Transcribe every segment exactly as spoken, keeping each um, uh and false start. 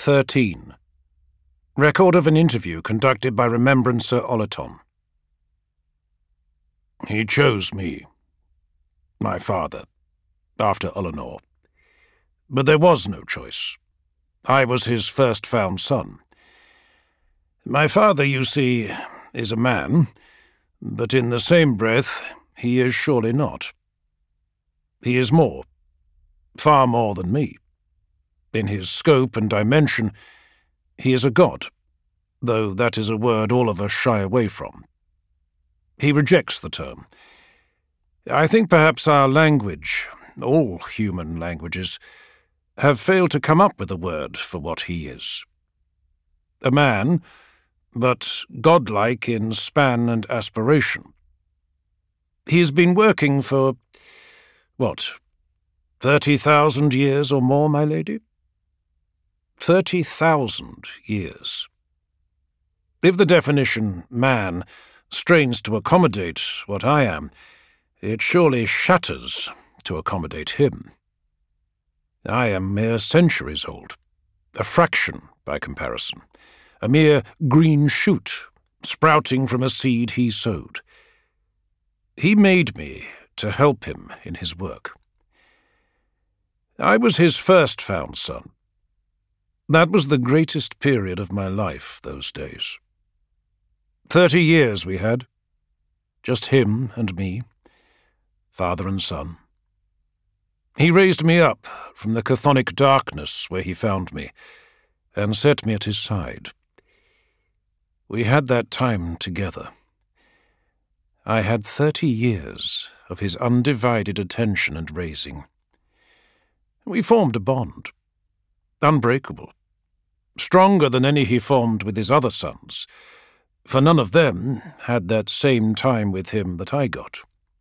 thirteen. Record of an interview conducted by Remembrancer Olaton. He chose me, my father, after Eleanor. But there was no choice. I was his first-found son. My father, you see, is a man, but in the same breath, he is surely not. He is more, far more than me. In his scope and dimension, he is a god, though that is a word all of us shy away from. He rejects the term. I think perhaps our language, all human languages, have failed to come up with a word for what he is. A man, but godlike in span and aspiration. He has been working for, what, thirty thousand years or more, my lady? Thirty thousand years. If the definition, man, strains to accommodate what I am, it surely shatters to accommodate him. I am mere centuries old, a fraction by comparison, a mere green shoot, sprouting from a seed he sowed. He made me to help him in his work. I was his first-found son. That was the greatest period of my life, those days. Thirty years we had, just him and me, father and son. He raised me up from the chthonic darkness where he found me, and set me at his side. We had that time together. I had thirty years of his undivided attention and raising. We formed a bond, unbreakable, stronger than any he formed with his other sons, for none of them had that same time with him that I got.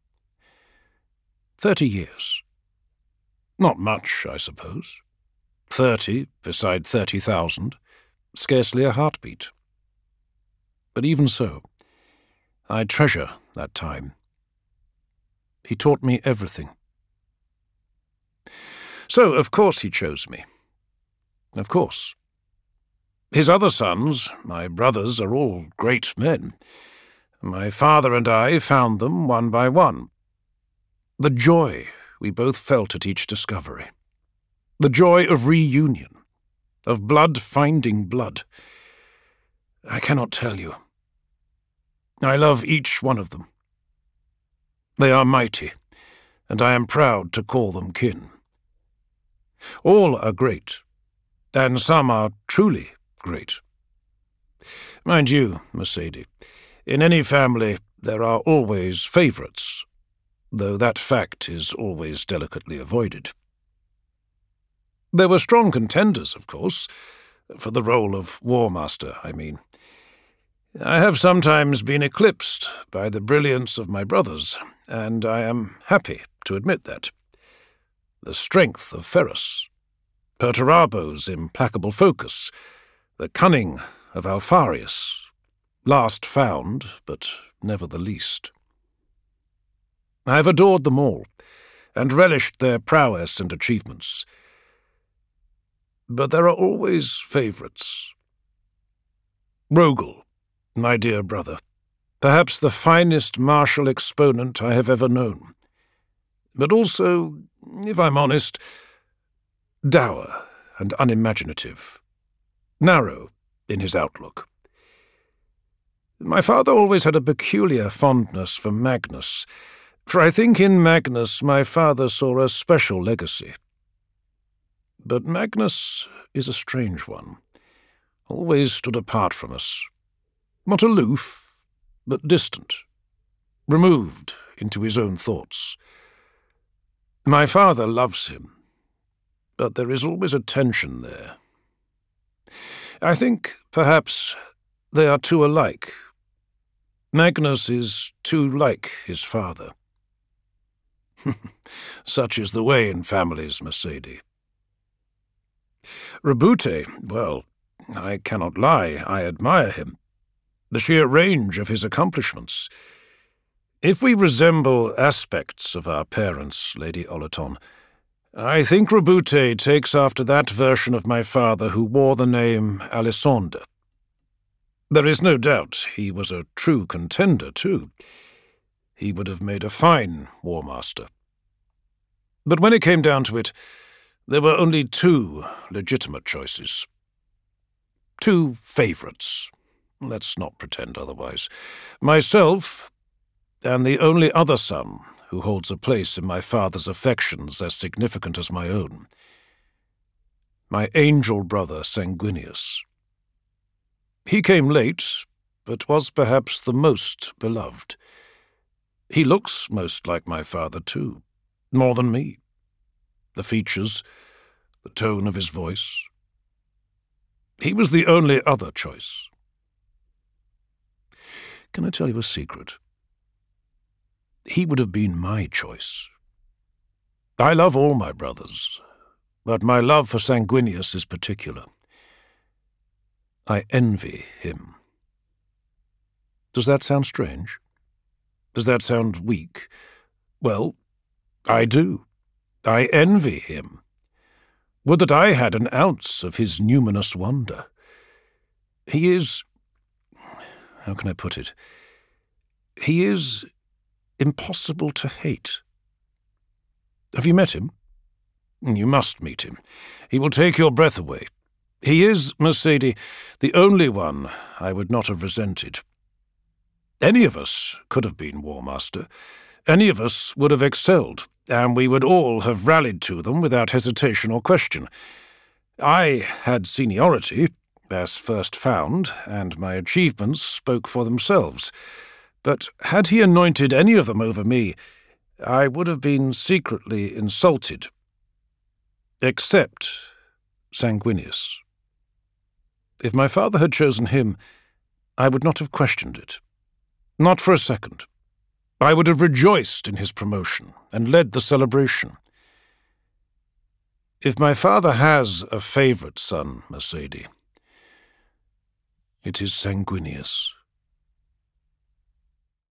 Thirty years. Not much, I suppose. Thirty beside thirty thousand, scarcely a heartbeat. But even so, I treasure that time. He taught me everything. So, of course he chose me. Of course. His other sons, my brothers, are all great men. My father and I found them one by one. The joy we both felt at each discovery. The joy of reunion, of blood finding blood. I cannot tell you. I love each one of them. They are mighty, and I am proud to call them kin. All are great, and some are truly great. Mind you, Mercedes, in any family there are always favourites, though that fact is always delicately avoided. There were strong contenders, of course, for the role of War Master, I mean. I have sometimes been eclipsed by the brilliance of my brothers, and I am happy to admit that. The strength of Ferrus, Perturabo's implacable focus, the cunning of Alpharius, last found, but never the least. I have adored them all, and relished their prowess and achievements. But there are always favourites. Rogel, my dear brother, perhaps the finest martial exponent I have ever known, but also, if I'm honest, dour and unimaginative, narrow in his outlook. My father always had a peculiar fondness for Magnus, for I think in Magnus my father saw a special legacy. But Magnus is a strange one, always stood apart from us, not aloof, but distant, removed into his own thoughts. My father loves him, but there is always a tension there. I think, perhaps, they are too alike. Magnus is too like his father. Such is the way in families, Mercedes. Rabute, well, I cannot lie, I admire him. The sheer range of his accomplishments. If we resemble aspects of our parents, Lady Olaton, I think Rabute takes after that version of my father who wore the name Alisonde. There is no doubt he was a true contender, too. He would have made a fine war master. But when it came down to it, there were only two legitimate choices. Two favourites. Let's not pretend otherwise. Myself, and the only other son who holds a place in my father's affections as significant as my own. My angel brother Sanguinius. He came late, but was perhaps the most beloved. He looks most like my father, too, more than me. The features, the tone of his voice. He was the only other choice. Can I tell you a secret? He would have been my choice. I love all my brothers, but my love for Sanguinius is particular. I envy him. Does that sound strange? Does that sound weak? Well, I do. I envy him. Would that I had an ounce of his numinous wonder. He is... how can I put it? He is impossible to hate. Have you met him? You must meet him. He will take your breath away. He is, Mercedes, the only one I would not have resented. Any of us could have been War Master. Any of us would have excelled, and we would all have rallied to them without hesitation or question. I had seniority, as first found, and my achievements spoke for themselves. But had he anointed any of them over me, I would have been secretly insulted. Except Sanguinius. If my father had chosen him, I would not have questioned it. Not for a second. I would have rejoiced in his promotion and led the celebration. If my father has a favourite son, Mercedes, it is Sanguinius.